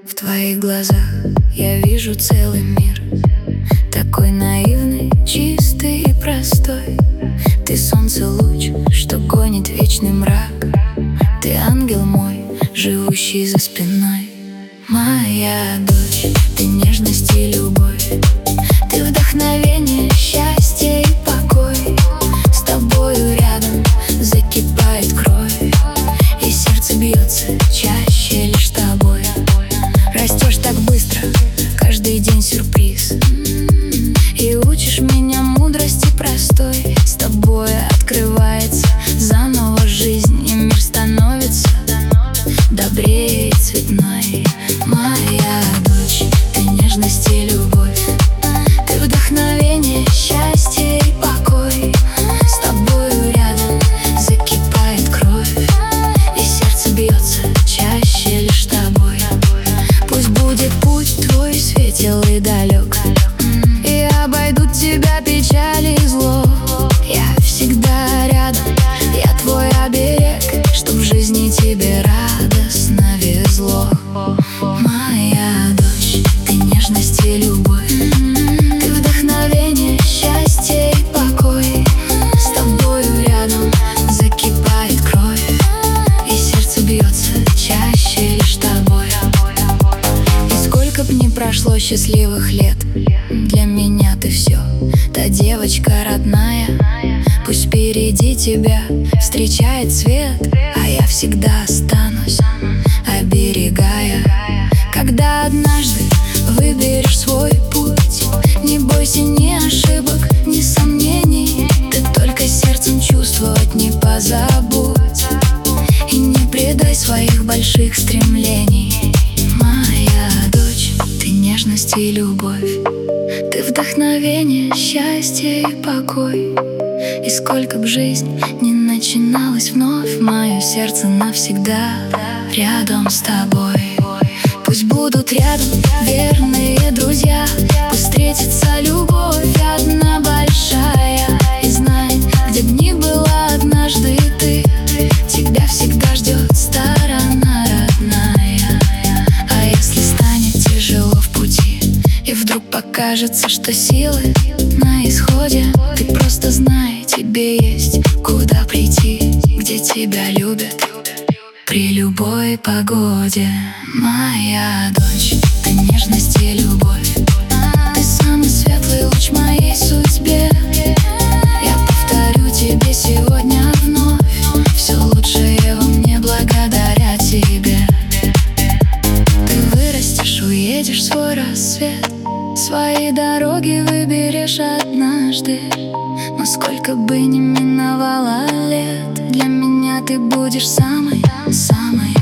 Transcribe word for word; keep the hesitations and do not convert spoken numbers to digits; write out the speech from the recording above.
В твоих глазах я вижу целый мир, такой наивный, чистый и простой. Ты солнце луч, что гонит вечный мрак. Ты ангел мой, живущий за спиной. Моя дочь, ты нежность и любовь. Ты вдохновение, счастье и покой. С тобою рядом закипает кровь, и сердце бьется чаще лишь тобой. Растешь так быстро, каждый день сюрприз, и учишь меня мудрости простой. С тобой открывается заново жизнь, и мир становится добрее и цветной. Моя дочь, ты нежность и любовь. Ты вдохновение, счастье и покой. С тобою рядом закипает кровь, и сердце бьется чаще лишь тобой. Пусть будет путь твой светел и далек, и обойдут тебя печали и зло. Я всегда рядом, я твой оберег, чтоб в жизни тебе радостно везло. Моя дочь, ты нежность и любовь. Ты вдохновение, счастье и покой. С тобою рядом закипает кровь, и сердце бьется чаще лишь тобой. И сколько б ни прошло счастливых лет, для меня ты все, та девочка родная. Пусть впереди тебя встречает свет, а я всегда останусь, оберегая. Когда однажды выберешь свой путь, не бойся ни ошибок, ни сомнений. Ты только сердцем чувствовать не позабудь, и не предай своих больших стремлений. Моя дочь, ты нежность и любовь. Ты вдохновение, счастье и покой. И сколько б жизнь не начиналась вновь, мое сердце навсегда рядом с тобой. Пусть будут рядом верные друзья, пусть встретится любовь одна большая. И знай, где б ни была однажды ты, тебя всегда ждет сторона родная. А если станет тяжело в пути, и вдруг покажется, что силы на исходе, ты просто знай, тебе есть куда прийти, где тебя любят при любой погоде. Моя дочь, ты нежность и любовь. Ты самый светлый луч моей судьбе. Я повторю тебе сегодня вновь: все лучшее во мне благодаря тебе. Ты вырастешь, уедешь в свой рассвет, свои дороги выберешь однажды. Но сколько бы ни миновало лет, для меня ты будешь самой, самой